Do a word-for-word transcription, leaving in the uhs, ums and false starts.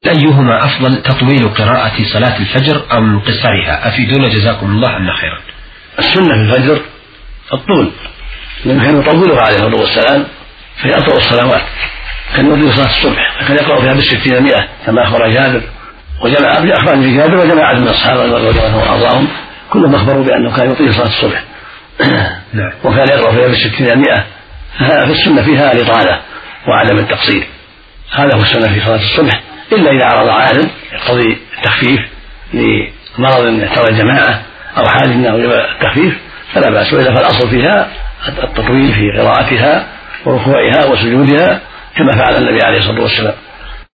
أيهما أفضل، تطويل قراءة صلاة الفجر أم قصرها؟ أفيدونا جزاكم الله عنا خيرا. السنة في الفجر الطول، لأنه كان يطولها عليه الصلاة والسلام في أطول الصلوات، كان يطيل صلاة الصبح فكان يقرأ فيها بالستين مئة كما أخبر جابر وجمع أخبار في جابر وجماعة من الصحابة رضي الله عنهم وأرضاهم كلهم أخبروا بأنه كان يطيل صلاة الصبح وكان يقرأ فيها بالستين مئة. ففي السنة فيها الإطالة وعدم التقصير، هذا هو السنة في صلاة الصبح، إلا إذا عرض عارض يقتضي التخفيف لمرض يحتوي الجماعة أو حال أنه التخفيف فلا بأس، وإلا فالأصل فيها التطويل في قراءتها وركوعها وسجودها كما فعل النبي عليه الصلاة والسلام.